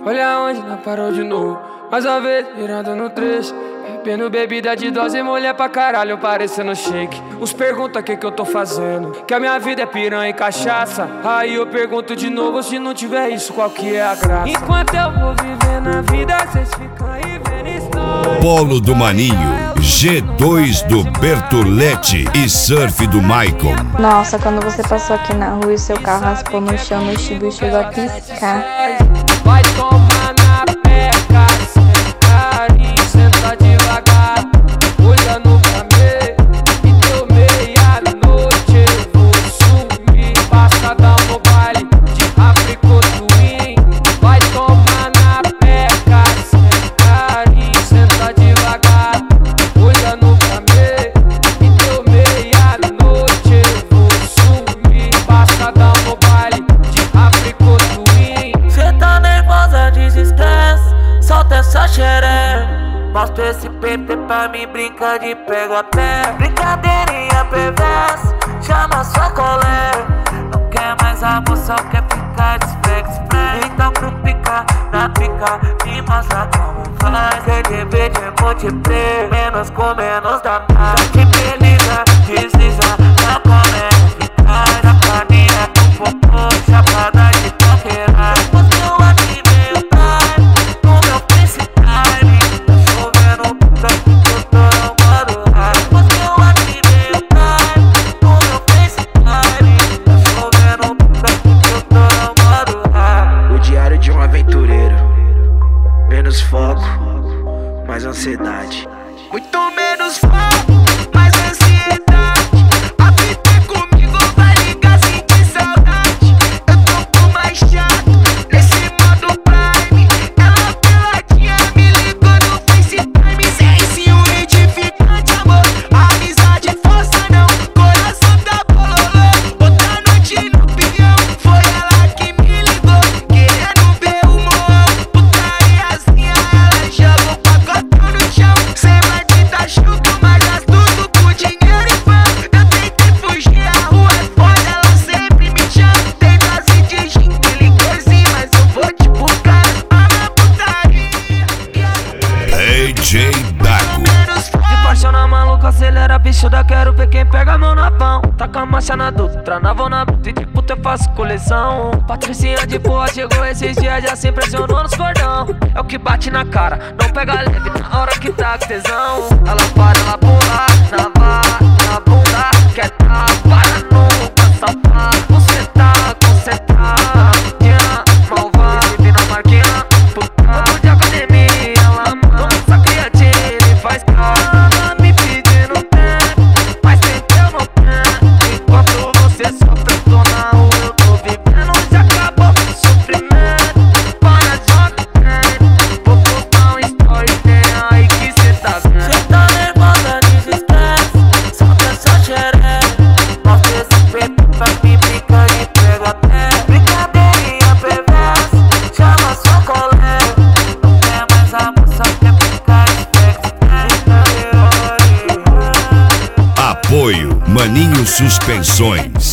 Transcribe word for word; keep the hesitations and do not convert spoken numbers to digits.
Olha onde não parou de novo. Mais uma vez, virando no trecho. Bebendo bebida de dose, mulher pra caralho, parecendo shake. Uns perguntam o que que eu tô fazendo, que a minha vida é piranha e cachaça. Aí eu pergunto de novo, se não tiver isso, qual que é a graça? Enquanto eu vou viver na vida, cês ficam aí vendo história. Polo do Maninho, G dois do Bertolete e Surf do Michael. Nossa, quando você passou aqui na rua e seu carro raspou no chão, meu chibu chegou a piscar. Vai tomar na peca, sem carinho, senta devagar, olhando pra mim. E deu meia-noite, eu vou sumir, passa dar um baile de Africotuim. Vai tomar na peca, sem carinho, senta devagar, olhando pra mim. E deu meia-noite, eu vou sumir, passa dar um baile de Africotuim. Cê tá nervosa, desestresse, solta essa xereca. Mostra esse P T pra mim, brinca de pego a pé. Brincadeirinha perversa, chama sua colega. Não quer mais amor, só quer ficar desflex. Então pro pica, na pica, me mostra como faz. C D B de multiplayer, menos com menos dá mais. Só que beleza, desliza, na comédia eficaz. A paninha com popô, chapada de paquerar. Depois que eu ativei o time, no meu FaceTime, tá chovendo puta que eu tô no modo high. Depois que eu ativei o time, no meu FaceTime, tá chovendo puta que eu tô no modo high. O diário de um aventureiro. Menos foco, mais ansiedade. Muito menos foco, mais ansiedade. A vida é comigo, vai ligar, sentir saudade. Eu tô com mais chato, nesse modo Prime. Ela peladinha me ligou no FaceTime. Sem um edificante, amor, amizade força não. Coração tá bololô, outra noite no pinhão. Foi ela que me ligou, querendo ver o morrão. Putariazinha, ela joga o pacotão no chão. Sem bandida chuto, mas astuto com dinheiro e fã. Eu tentei fugir, a rua é foda, ela sempre me chama. Tem dose de gin, licorzinho, mas eu vou te buscar na putaria. D J Dago. De paixão na maluca, acelera, bichuda, quero ver quem pega a mão na pão. Taca a marcha na Dutra, na vão na puta e de puta eu faço coleção. Patricinha de boa chegou esses dias, já se impressionou nos cordão. É o que bate na cara, não pega leve na hora que tá com tesão. Ela para, ela pula, na vara, na bunda, quer tá, para nunca, safada. Você tá concentrada, malvada, vive na marquinha, puta. Vamos de academia, ela manda essa criatina e faz cara. Ela me pedindo tempo, mas tempo eu não tenho. Enquanto você sofre, eu tô na rua, eu tô vivendo. Já acabou o sofrimento, para, joga tempo. Vou postar um story, tem aí que cê tá vendo. Cê tá nervosa, desestresse, solta essa xereca. Mostra esse P T pra mim, brinca de pego a pé. Brincadeirinha perversa, chama sua colega. Não quer mais amor, só quer ficar desflex. Apoio Maninho Suspensões.